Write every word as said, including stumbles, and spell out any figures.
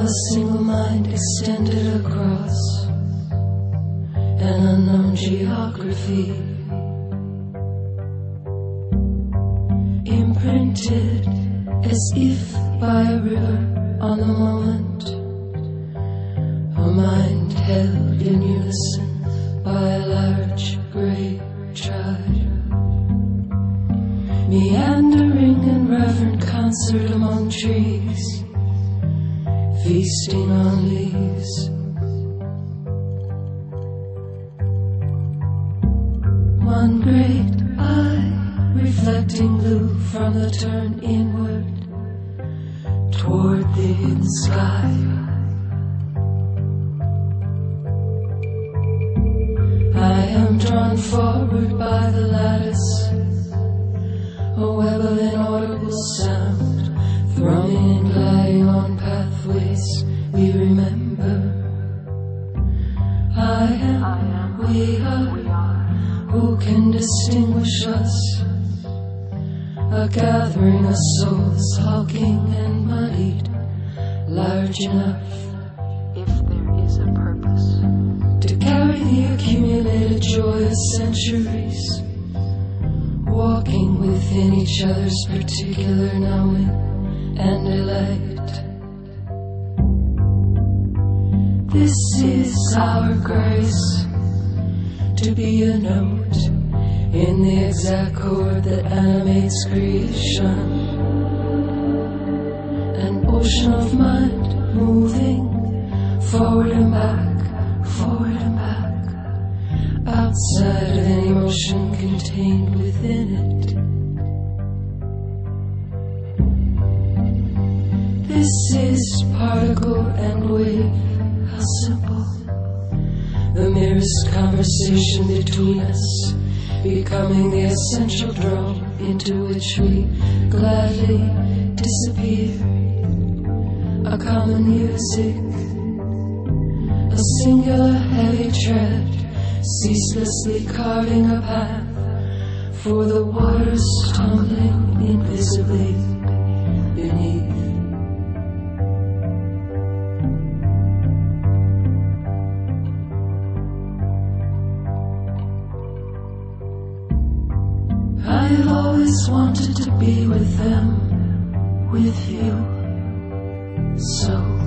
a single mind extended across an unknown geography, imprinted as if by a river on the moment, a mind held in unison by a large grey tribe, meandering in reverent concert among trees, feasting on leaves. One great eye reflecting blue from the turn inward toward the hidden sky. I am drawn forward by the lattice, a web of inaudible sound, thrumming and gliding on pathways we remember. I am, we are, who can distinguish us? A gathering of souls, hulking and muddied, large enough, if there is a purpose, to carry the accumulated joy of centuries, walking within each other's particular knowing and delight. This is our grace, to be a note in the exact chord that animates creation, an ocean of mind moving forward and back, forward and back, outside of any motion contained within it. This is particle and wave, how simple, the merest conversation between us, becoming the essential drone into which we gladly disappear. A common music, a singular heavy tread, ceaselessly carving a path for the waters tumbling invisibly beneath. I've always wanted to be with them, with you, so